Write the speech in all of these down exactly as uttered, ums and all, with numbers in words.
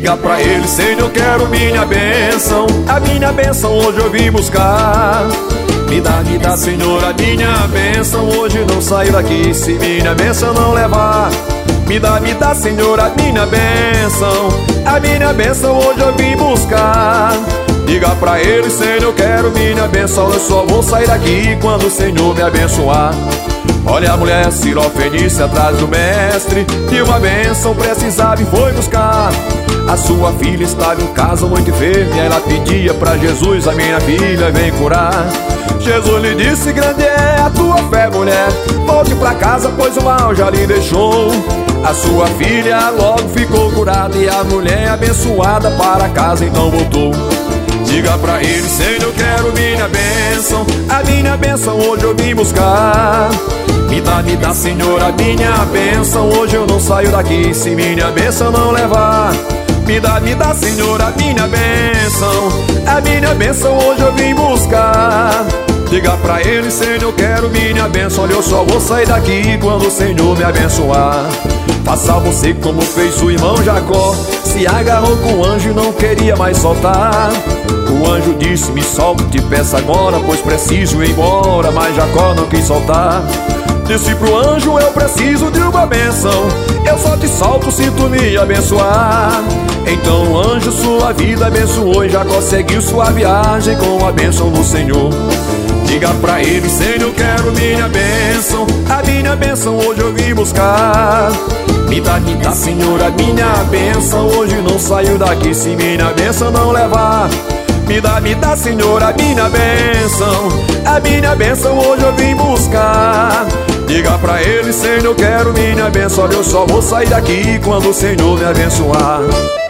Diga pra ele, Senhor, eu quero minha bênção. A minha bênção hoje eu vim buscar. Me dá, me dá, Senhor, a minha bênção. Hoje não saio daqui se minha bênção não levar. Me dá, me dá, Senhor, a minha bênção. A minha bênção hoje eu vim buscar. Diga pra ele, Senhor, eu quero minha bênção. Eu só vou sair daqui quando o Senhor me abençoar. Olha a mulher Sirofenícia atrás do mestre, de uma bênção precisava e foi buscar. A sua filha estava em casa muito enferma e ela pedia pra Jesus, a minha filha vem curar. Jesus lhe disse, grande é a tua fé, mulher, volte pra casa, pois o mal já lhe deixou. A sua filha logo ficou curada e a mulher abençoada para casa então voltou. Diga pra ele, Senhor, eu quero minha bênção. A minha bênção hoje eu vim buscar. Me dá, me dá, Senhor, a minha bênção. Hoje eu não saio daqui se minha bênção não levar. Me dá, me dá, Senhor, a minha bênção. A minha bênção hoje eu vim buscar. Diga pra ele, Senhor, eu quero minha bênção. Olha, eu só vou sair daqui quando o Senhor me abençoar. Faça você como fez o irmão Jacó. Se agarrou com o anjo e não queria mais soltar. O anjo disse, me solte, te peço agora, pois preciso ir embora. Mas Jacó não quis soltar. Disse pro anjo, eu preciso de uma bênção. Eu só te solto se tu me abençoar. Então o anjo sua vida abençoou e Jacó seguiu sua viagem com a bênção do Senhor. Diga pra ele, Senhor, eu quero minha bênção. A minha bênção hoje eu vim buscar. Me dá, me dá, Senhor, a minha bênção. Hoje não saio daqui se minha bênção não levar. Me dá, me dá, Senhor, a minha bênção. A minha bênção hoje eu vim buscar. Diga pra ele, Senhor, eu quero minha bênção. Olha, eu só vou sair daqui quando o Senhor me abençoar.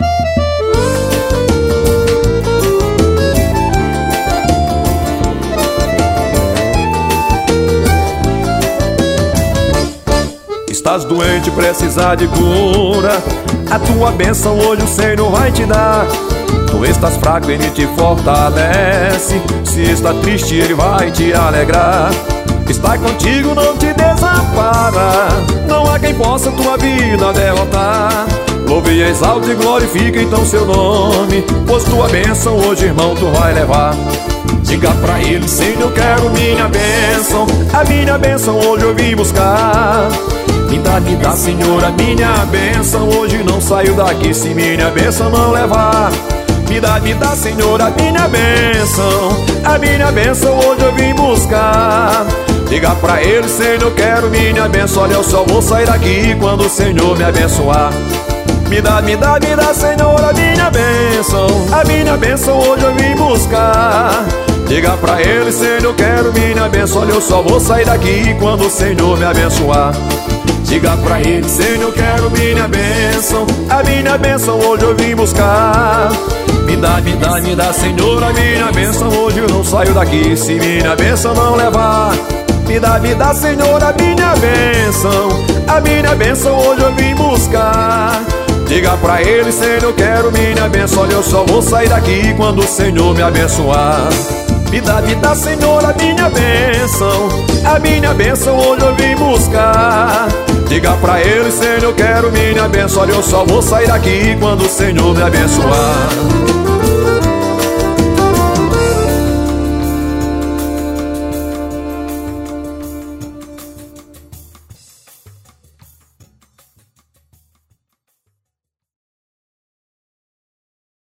Estás doente, precisar de cura. A tua bênção hoje o Senhor vai te dar. Tu estás fraco, Ele te fortalece. Se está triste, Ele vai te alegrar. Está contigo, não te desampara. Não há quem possa tua vida derrotar. Louve e exalte e glorifica então seu nome, pois tua bênção hoje, irmão, tu vai levar. Diga pra ele, Senhor, eu quero minha bênção. A minha bênção hoje eu vim buscar. Me dá, me dá, Senhor, a minha bênção. Hoje não saio daqui se minha bênção não levar. Me dá, me dá, Senhor, a minha bênção. A minha bênção hoje eu vim buscar. Diga pra ele, Senhor, eu quero minha bênção. Olha, eu só vou sair daqui quando o Senhor me abençoar. Me dá, me dá, me dá, Senhor, a minha bênção. A minha bênção hoje eu vim buscar. Diga pra ele, Senhor, eu quero minha bênção. Olha, eu só vou sair daqui quando o Senhor me abençoar. Diga pra ele, Senhor, eu quero minha bênção. A minha bênção hoje eu vim buscar. Me dá, me dá, me dá, Senhor, a minha bênção. Hoje eu não saio daqui se minha bênção não levar. Me dá, me dá, Senhor, a minha bênção. A minha bênção hoje eu vim buscar. Diga pra ele, Senhor, eu quero minha bênção. Olha, eu só vou sair daqui quando o Senhor me abençoar. Me dá, me dá, Senhor, a minha bênção. A minha bênção hoje eu vim buscar. Diga pra ele, Senhor, eu quero minha bênção. Olha, eu só vou sair daqui quando o Senhor me abençoar.